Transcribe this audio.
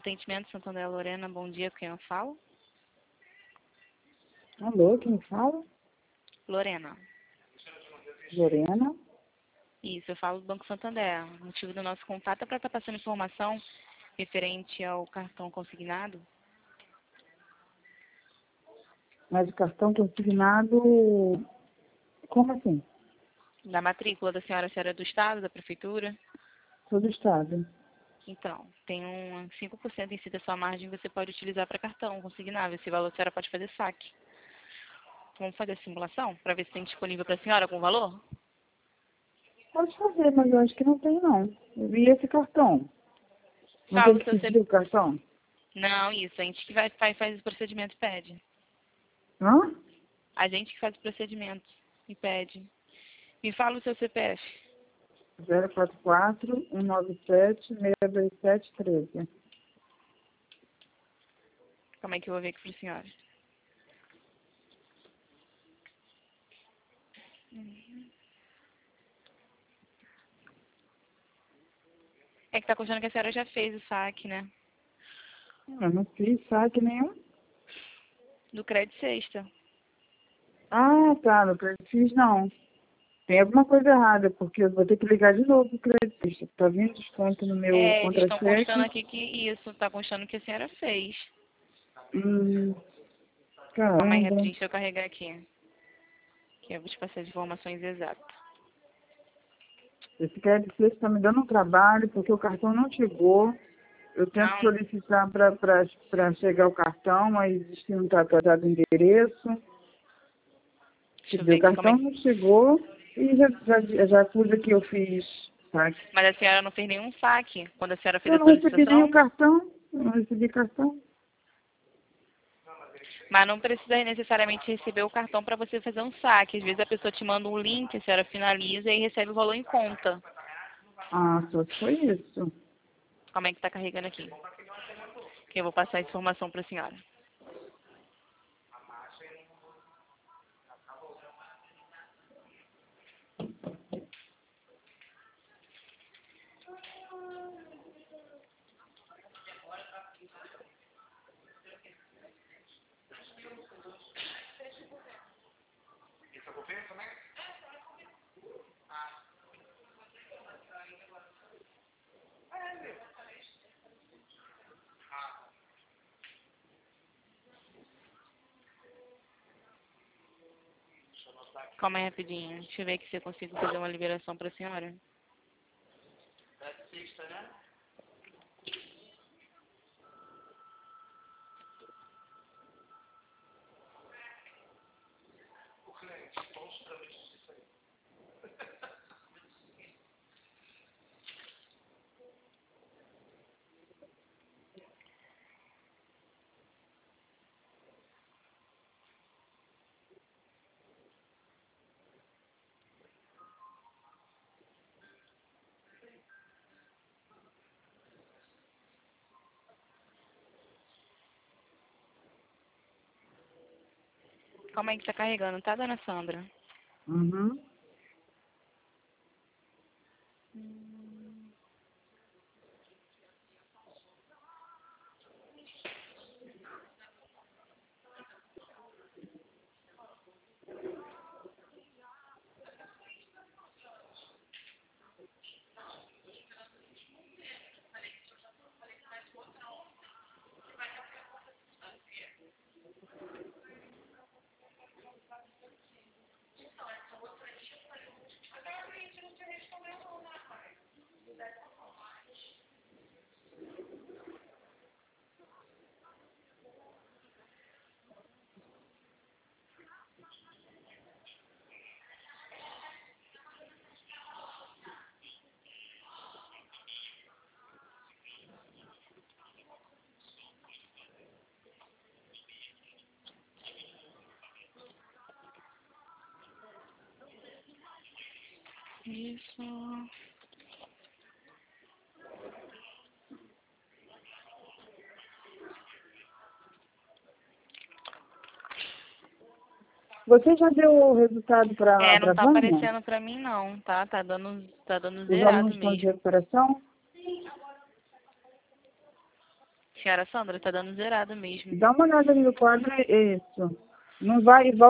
Atendimento Santander Lorena, bom dia, com quem eu falo? Alô, quem fala? Lorena. Lorena. Isso, eu falo do Banco Santander. O motivo do nosso contato é para estar passando informação referente ao cartão consignado. Mas o cartão consignado, como assim? Da matrícula da senhora, a senhora é do Estado, da Prefeitura? Sou do Estado. Então, tem um 5% em si da sua margem que você pode utilizar para cartão consignável. Esse valor a senhora pode fazer saque. Vamos fazer a simulação para ver se tem disponível para a senhora algum valor? Pode fazer, mas eu acho que não tem, não. Eu vi esse cartão. Não Fala tem o que seu pedir o cartão? Não, isso, a gente que faz o procedimento e pede. Hã? A gente que faz o procedimento e pede. Me fala o seu CPF. 044-197-627-13. Como é que eu vou ver aqui para a senhora? É que tá constando que a senhora já fez o saque, né? Eu não fiz saque nenhum. Do crédito sexta. Ah, tá, não fiz não. Tem alguma coisa errada, porque eu vou ter que ligar de novo pro crédito. Tá vindo desconto no meu É, eles estão constando contra-cheque. aqui que isso, tá constando que a senhora fez. Hum, Calma aí, caramba. rapidinho, deixa eu carregar aqui. Que eu vou te passar as informações exatas. Esse crédito está me dando um trabalho, porque o cartão não chegou. Eu tento Não, solicitar para chegar o cartão, mas diz que não está atrasado o endereço. Quer deixa eu dizer, ver o aqui como é cartão que... não chegou e já pus aqui, eu fiz saque. Mas a senhora não fez nenhum saque quando a senhora fez Eu a não recebi nem o solicitação? cartão, eu não recebi cartão. Mas não precisa necessariamente receber o cartão para você fazer um saque. Às vezes a pessoa te manda um link, a senhora finaliza e recebe o valor em conta. Ah, só se foi isso. Como é que tá carregando aqui? Que eu vou passar a informação para a senhora. Calma aí rapidinho. Deixa eu ver aqui se eu consigo fazer uma liberação para a senhora. Calma aí que tá carregando, tá, dona Sandra? Uhum. Isso. Você já deu o resultado para É, não a tá Vânia? aparecendo pra mim não, tá? Tá dando Os zerado alunos estão de mesmo. recuperação? Senhora Sandra, tá dando zerado mesmo. Dá uma olhada ali no quadro, é isso. Não vai,